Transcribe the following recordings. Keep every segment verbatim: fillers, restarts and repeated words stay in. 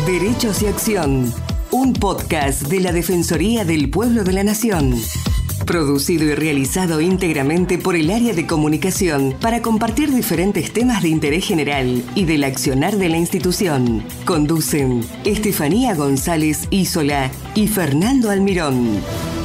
Derechos y Acción, un podcast de la Defensoría del Pueblo de la Nación. Producido y realizado íntegramente por el área de comunicación para compartir diferentes temas de interés general y del accionar de la institución. Conducen Estefanía González Isola y Fernando Almirón.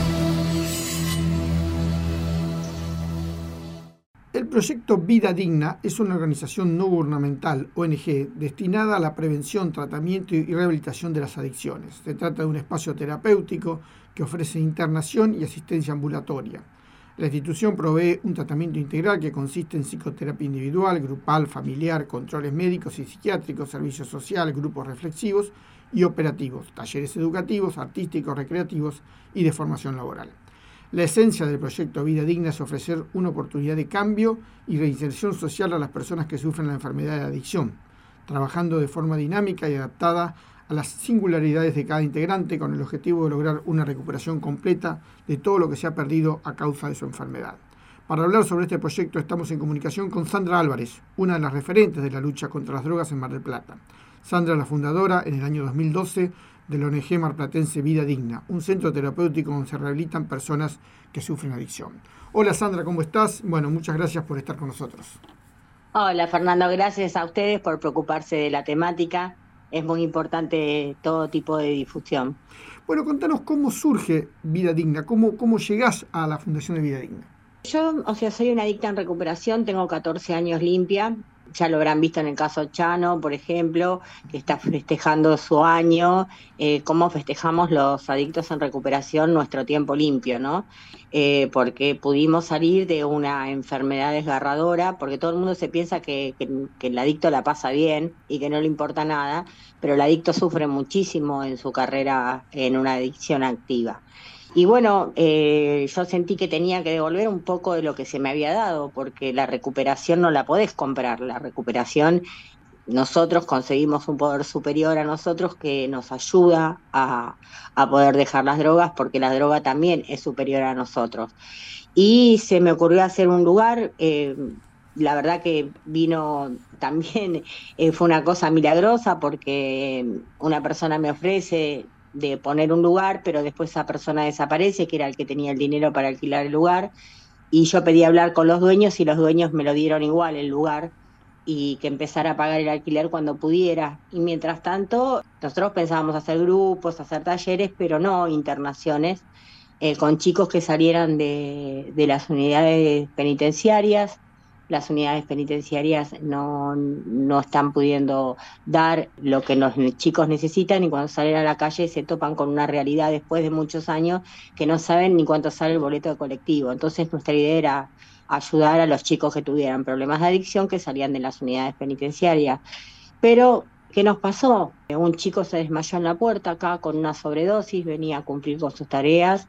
El proyecto Vida Digna es una organización no gubernamental, O N G, destinada a la prevención, tratamiento y rehabilitación de las adicciones. Se trata de un espacio terapéutico que ofrece internación y asistencia ambulatoria. La institución provee un tratamiento integral que consiste en psicoterapia individual, grupal, familiar, controles médicos y psiquiátricos, servicio social, grupos reflexivos y operativos, talleres educativos, artísticos, recreativos y de formación laboral. La esencia del proyecto Vida Digna es ofrecer una oportunidad de cambio y reinserción social a las personas que sufren la enfermedad de adicción, trabajando de forma dinámica y adaptada a las singularidades de cada integrante con el objetivo de lograr una recuperación completa de todo lo que se ha perdido a causa de su enfermedad. Para hablar sobre este proyecto estamos en comunicación con Sandra Álvarez, una de las referentes de la lucha contra las drogas en Mar del Plata. Sandra es la fundadora en el año dos mil doce de la O N G marplatense Vida Digna, un centro terapéutico donde se rehabilitan personas que sufren adicción. Hola Sandra, ¿cómo estás? Bueno, muchas gracias por estar con nosotros. Hola Fernando, gracias a ustedes por preocuparse de la temática. Es muy importante todo tipo de difusión. Bueno, contanos cómo surge Vida Digna, cómo, cómo llegás a la Fundación de Vida Digna. Yo, o sea, soy una adicta en recuperación, tengo catorce años limpia. Ya lo habrán visto en el caso Chano, por ejemplo, que está festejando su año, eh, cómo festejamos los adictos en recuperación nuestro tiempo limpio, ¿no? Eh, porque pudimos salir de una enfermedad desgarradora, porque todo el mundo se piensa que, que, que el adicto la pasa bien y que no le importa nada, pero el adicto sufre muchísimo en su carrera en una adicción activa. Y bueno, eh, yo sentí que tenía que devolver un poco de lo que se me había dado, porque la recuperación no la podés comprar. La recuperación, nosotros conseguimos un poder superior a nosotros que nos ayuda a, a poder dejar las drogas, porque la droga también es superior a nosotros. Y se me ocurrió hacer un lugar, eh, la verdad que vino también, eh, fue una cosa milagrosa, porque una persona me ofrece de poner un lugar, pero después esa persona desaparece, que era el que tenía el dinero para alquilar el lugar, y yo pedí hablar con los dueños y los dueños me lo dieron igual el lugar, y que empezara a pagar el alquiler cuando pudiera. Y mientras tanto, nosotros pensábamos hacer grupos, hacer talleres, pero no internaciones, eh, con chicos que salieran de, de las unidades penitenciarias. Las unidades penitenciarias no, no están pudiendo dar lo que los chicos necesitan, y cuando salen a la calle se topan con una realidad después de muchos años que no saben ni cuánto sale el boleto de colectivo. Entonces nuestra idea era ayudar a los chicos que tuvieran problemas de adicción que salían de las unidades penitenciarias. Pero, ¿qué nos pasó? Un chico se desmayó en la puerta acá con una sobredosis, venía a cumplir con sus tareas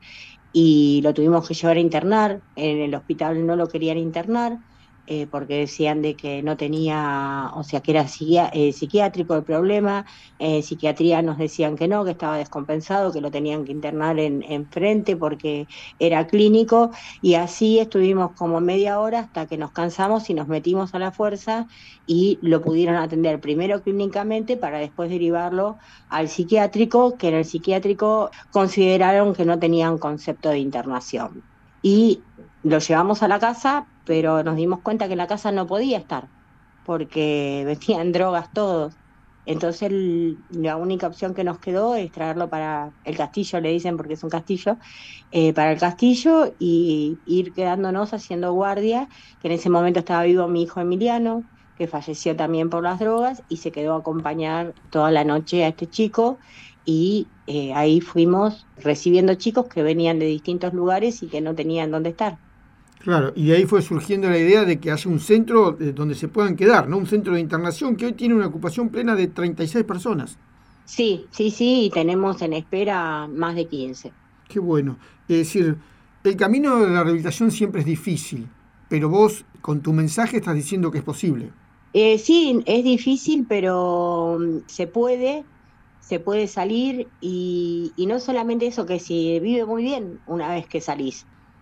y lo tuvimos que llevar a internar. En el hospital no lo querían internar, Eh, porque decían de que no tenía, o sea, que era psiqui- eh, psiquiátrico el problema. En psiquiatría nos decían que no, que estaba descompensado, que lo tenían que internar en, en frente porque era clínico, y así estuvimos como media hora hasta que nos cansamos y nos metimos a la fuerza y lo pudieron atender primero clínicamente para después derivarlo al psiquiátrico, que en el psiquiátrico consideraron que no tenían concepto de internación. Y lo llevamos a la casa, pero nos dimos cuenta que en la casa no podía estar, porque vendían drogas todos. Entonces el- la única opción que nos quedó es traerlo para el castillo, le dicen porque es un castillo, eh, para el castillo, y ir quedándonos haciendo guardia, que en ese momento estaba vivo mi hijo Emiliano, que falleció también por las drogas, y se quedó a acompañar toda la noche a este chico, y eh, ahí fuimos recibiendo chicos que venían de distintos lugares y que no tenían dónde estar. Claro, y de ahí fue surgiendo la idea de que haya un centro eh, donde se puedan quedar, ¿no? Un centro de internación que hoy tiene una ocupación plena de treinta y seis personas. Sí, sí, sí, y tenemos en espera más de quince. Qué bueno. Es decir, el camino de la rehabilitación siempre es difícil, pero vos con tu mensaje estás diciendo que es posible. Eh, sí, es difícil, pero mm, se puede, se puede salir, y, y no solamente eso, que se vive muy bien una vez que salís.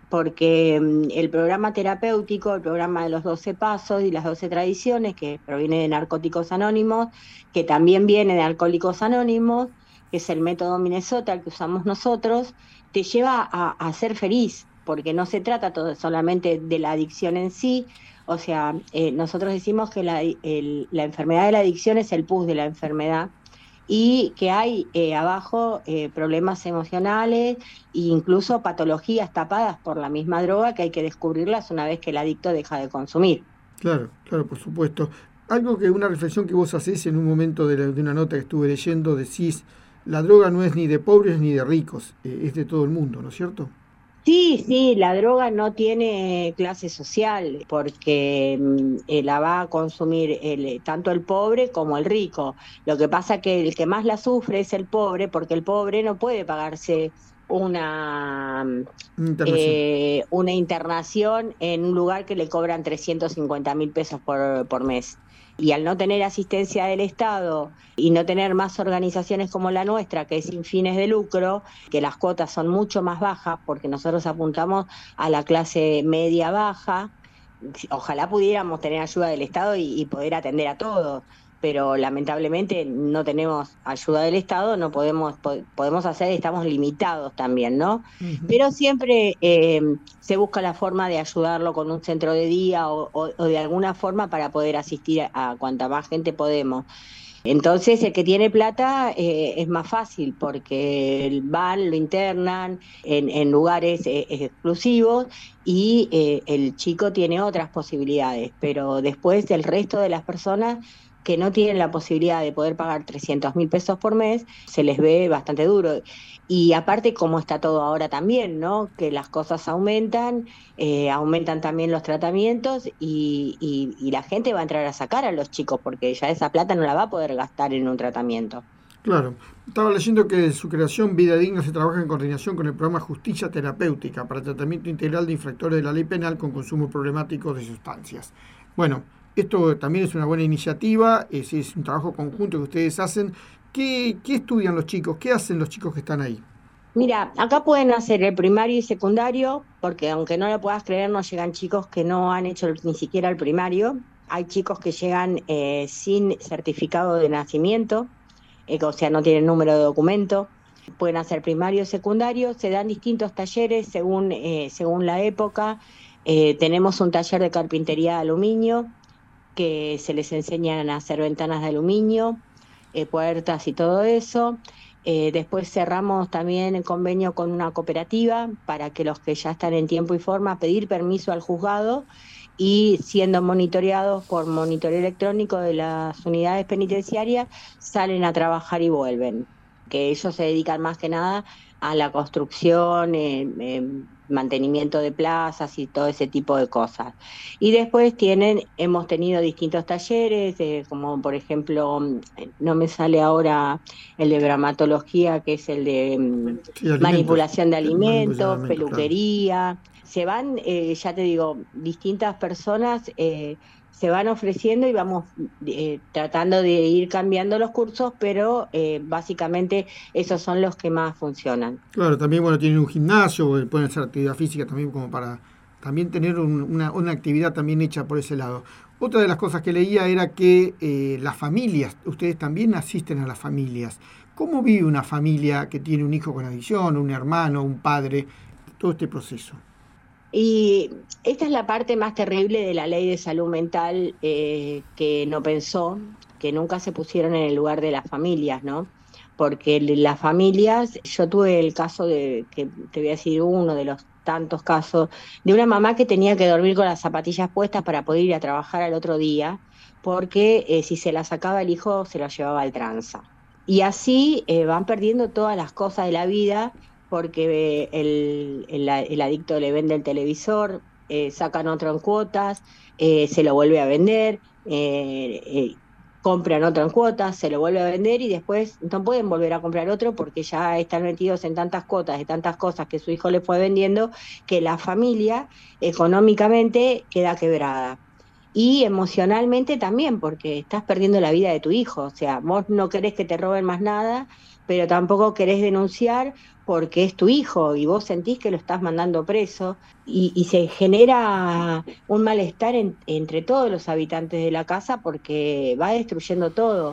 porque mm, el programa terapéutico, el programa de los doce pasos y las doce tradiciones, que proviene de Narcóticos Anónimos, que también viene de Alcohólicos Anónimos, que es el método Minnesota, el que usamos nosotros, te lleva a, a ser feliz, porque no se trata todo solamente de la adicción en sí. O sea, eh, nosotros decimos que la, el- la enfermedad de la adicción es el pus de la enfermedad, y que hay eh, abajo eh, problemas emocionales e incluso patologías tapadas por la misma droga que hay que descubrirlas una vez que el adicto deja de consumir. Claro, claro, por supuesto. Algo que, una reflexión que vos hacés en un momento de, la- de una nota que estuve leyendo, decís, la droga no es ni de pobres ni de ricos, eh, es de todo el mundo, ¿no es cierto? Sí, sí, la droga no tiene clase social porque mm, eh, la va a consumir el, eh, tanto el pobre como el rico. Lo que pasa que el que más la sufre es el pobre, porque el pobre no puede pagarse una, mm, Internación. eh, una internación en un lugar que le cobran trescientos cincuenta mil pesos por, por mes. Y al no tener asistencia del Estado y no tener más organizaciones como la nuestra, que es sin fines de lucro, que las cuotas son mucho más bajas, porque nosotros apuntamos a la clase media baja. Ojalá pudiéramos tener ayuda del Estado y, y poder atender a todos, pero lamentablemente no tenemos ayuda del Estado, no podemos, po- podemos hacer, estamos limitados también, ¿no? Ujú. Pero siempre eh, se busca la forma de ayudarlo con un centro de día o, o- o de alguna forma para poder asistir a, a cuanta más gente podemos. Entonces, el que tiene plata eh, es más fácil porque van, lo internan en, en lugares eh, exclusivos, y eh, el chico tiene otras posibilidades, pero después el resto de las personas que no tienen la posibilidad de poder pagar trescientos mil pesos por mes, se les ve bastante duro. Y aparte, como está todo ahora también, ¿no? Que las cosas aumentan, eh, aumentan también los tratamientos, y, y, y la gente va a entrar a sacar a los chicos porque ya esa plata no la va a poder gastar en un tratamiento. Claro. Estaba leyendo que de su creación Vida Digna se trabaja en coordinación con el programa Justicia Terapéutica para tratamiento integral de infractores de la ley penal con consumo problemático de sustancias. Bueno, esto también es una buena iniciativa, es, es un trabajo conjunto que ustedes hacen. ¿Qué, qué estudian los chicos? ¿Qué hacen los chicos que están ahí? Mira, acá pueden hacer el primario y secundario, porque aunque no lo puedas creer, no llegan chicos que no han hecho ni siquiera el primario. Hay chicos que llegan eh, sin certificado de nacimiento, eh, o sea, no tienen número de documento. Pueden hacer primario y secundario, se dan distintos talleres según, eh, según la época. Eh, tenemos un taller de carpintería de aluminio, que se les enseñan a hacer ventanas de aluminio, eh, puertas y todo eso. Eh, después cerramos también el convenio con una cooperativa para que los que ya están en tiempo y forma pedir permiso al juzgado, y siendo monitoreados por monitoreo electrónico de las unidades penitenciarias, salen a trabajar y vuelven. Que ellos se dedican más que nada a la construcción, eh, eh, mantenimiento de plazas y todo ese tipo de cosas. Y después tienen, hemos tenido distintos talleres, eh, como por ejemplo, mm, no me sale ahora el de bromatología, que es el de mm, Sí, alimentos. manipulación de Eh, manipulación de alimentos, alimentos, claro. peluquería. Se van, eh, ya te digo, distintas personas eh, se van ofreciendo, y vamos eh, tratando de ir cambiando los cursos, pero eh, básicamente esos son los que más funcionan. Claro, también bueno, tienen un gimnasio, eh, pueden hacer actividad física también como para también tener un- una, una actividad también hecha por ese lado. Otra de las cosas que leía era que eh, las familias, ustedes también asisten a las familias. ¿Cómo vive una familia que tiene un hijo con adicción, un hermano, un padre, todo este proceso? Y esta es la parte más terrible de la ley de salud mental, eh, que no pensó, que nunca se pusieron en el lugar de las familias, ¿no? Porque las familias, yo tuve el caso de, que te voy a decir uno de los tantos casos, de una mamá que tenía que dormir con las zapatillas puestas para poder ir a trabajar al otro día, porque eh, si se la sacaba el hijo se lo llevaba al tranza. Y así eh, van perdiendo todas las cosas de la vida, porque el, el, el adicto le vende el televisor, eh, sacan otro en cuotas, eh, se lo vuelve a vender, eh, eh, compran otro en cuotas, se lo vuelve a vender, y después no pueden volver a comprar otro porque ya están metidos en tantas cuotas de tantas cosas que su hijo le fue vendiendo, que la familia económicamente queda quebrada. y emocionalmente también, porque estás perdiendo la vida de tu hijo. O sea, vos no querés que te roben más nada, pero tampoco querés denunciar porque es tu hijo y vos sentís que lo estás mandando preso, y, y se genera un malestar en, entre todos los habitantes de la casa porque va destruyendo todo.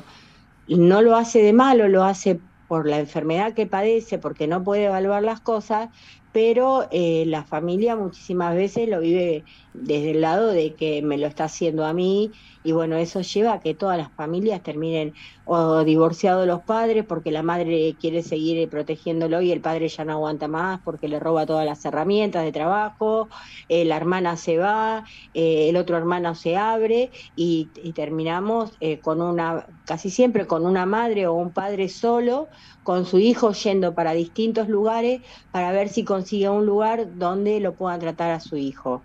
No lo hace de malo, lo hace por la enfermedad que padece, porque no puede evaluar las cosas, pero eh, la familia muchísimas veces lo vive desde el lado de que me lo está haciendo a mí, y bueno, eso lleva a que todas las familias terminen o divorciados los padres porque la madre quiere seguir protegiéndolo y el padre ya no aguanta más porque le roba todas las herramientas de trabajo, eh, la hermana se va, eh, el otro hermano se abre, y, y terminamos eh, con una, casi siempre con una madre o un padre solo, con su hijo yendo para distintos lugares para ver si consigue un lugar donde lo puedan tratar a su hijo.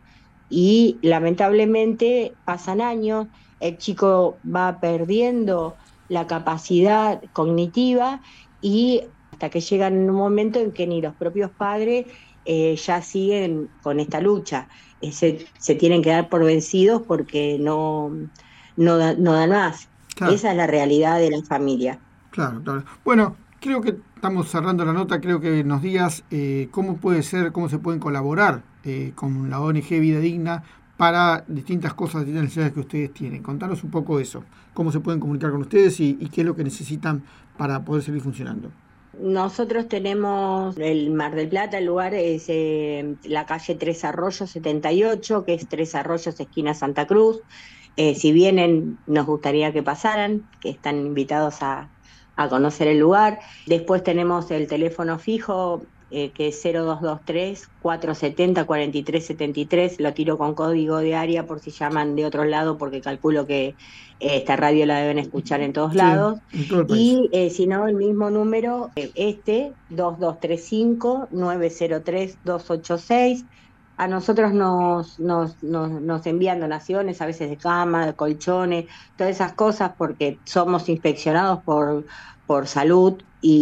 Y lamentablemente pasan años, el chico va perdiendo la capacidad cognitiva, y hasta que llegan en un momento en que ni los propios padres eh, ya siguen con esta lucha. Eh, se, se tienen que dar por vencidos porque no, no, da, no dan más. Claro. Esa es la realidad de la familia. Claro, claro. Bueno, creo que estamos cerrando la nota. Creo que nos digas eh, cómo puede ser, cómo se pueden colaborar eh, con la O N G Vida Digna para distintas cosas, distintas necesidades que ustedes tienen. Contanos un poco eso, cómo se pueden comunicar con ustedes y, y qué es lo que necesitan para poder seguir funcionando. Nosotros tenemos el Mar del Plata, el lugar es eh, la calle Tres Arroyos setenta y ocho, que es Tres Arroyos, esquina Santa Cruz. Eh, si vienen, nos gustaría que pasaran, que están invitados a, a conocer el lugar. Después tenemos el teléfono fijo, eh, que es cero dos dos tres, cuatro siete cero, cuatro tres siete tres, lo tiro con código de área por si llaman de otro lado, porque calculo que eh, esta radio la deben escuchar en todos sí, lados. En todo el país. Y eh, si no, el mismo número, eh, este, dos dos tres cinco, nueve cero tres, dos ocho seis. A nosotros nos, nos, nos, nos envían donaciones, a veces de cama, de colchones, todas esas cosas, porque somos inspeccionados por, por salud,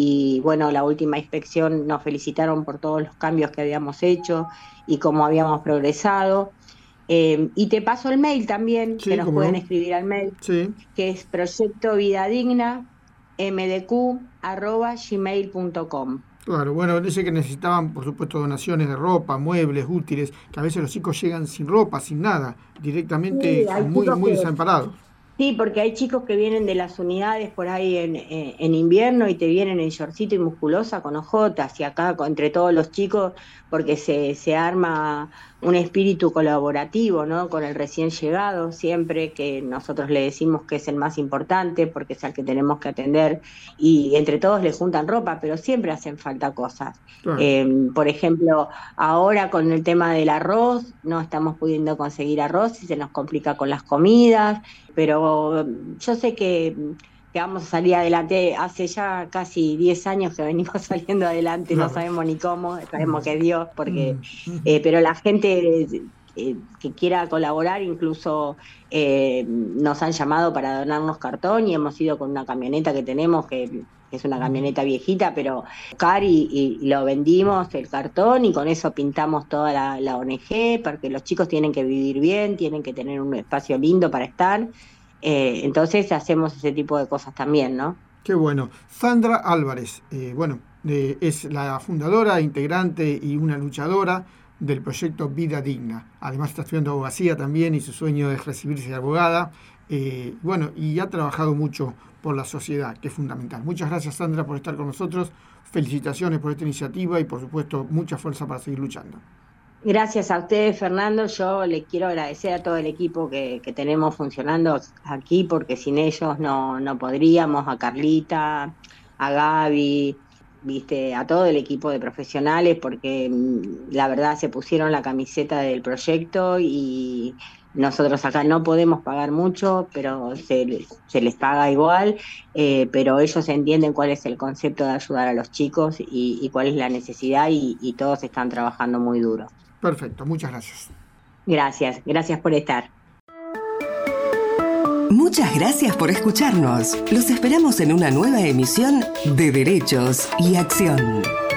y bueno, la última inspección nos felicitaron por todos los cambios que habíamos hecho y cómo habíamos progresado. Eh, y te paso el mail también, sí, que nos pueden no. escribir al mail, sí. que es proyecto vida digna m d q arroba gmail punto com. Claro, bueno, dice que necesitaban, por supuesto, donaciones de ropa, muebles, útiles, que a veces los chicos llegan sin ropa, sin nada, directamente sí, muy, muy que... desamparados. Sí, porque hay chicos que vienen de las unidades por ahí en, en, en invierno y te vienen en shortcito y musculosa con ojotas, y acá entre todos los chicos, porque se, se arma un espíritu colaborativo, ¿no? Con el recién llegado, siempre que nosotros le decimos que es el más importante porque es al que tenemos que atender, y entre todos le juntan ropa, pero siempre hacen falta cosas. Claro. Eh, por ejemplo, ahora con el tema del arroz, no estamos pudiendo conseguir arroz y se nos complica con las comidas, pero yo sé que, que vamos a salir adelante. Hace ya casi diez años que venimos saliendo adelante, claro. No sabemos ni cómo, sabemos que es Dios, porque, eh, pero la gente eh, que quiera colaborar, incluso eh, nos han llamado para donarnos cartón, y hemos ido con una camioneta que tenemos, que es una camioneta viejita, pero buscar y, y lo vendimos el cartón, y con eso pintamos toda la, la O N G, porque los chicos tienen que vivir bien, tienen que tener un espacio lindo para estar, eh, entonces hacemos ese tipo de cosas también, ¿no? Qué bueno. Sandra Álvarez, eh, bueno, eh, es la fundadora, integrante y una luchadora del proyecto Vida Digna. Además está estudiando abogacía también, y su sueño es recibirse de abogada. Eh, bueno, y ha trabajado mucho por la sociedad, que es fundamental. Muchas gracias, Sandra, por estar con nosotros. Felicitaciones por esta iniciativa y, por supuesto, mucha fuerza para seguir luchando. Gracias a ustedes, Fernando. Yo le quiero agradecer a todo el equipo que, que tenemos funcionando aquí, porque sin ellos no, no podríamos, a Carlita, a Gaby, viste, a todo el equipo de profesionales, porque la verdad se pusieron la camiseta del proyecto, y nosotros acá no podemos pagar mucho, pero se les, se les paga igual, eh, pero ellos entienden cuál es el concepto de ayudar a los chicos y, y cuál es la necesidad, y, y todos están trabajando muy duro. Perfecto, muchas gracias. Gracias, gracias por estar. Muchas gracias por escucharnos. Los esperamos en una nueva emisión de Derechos y Acción.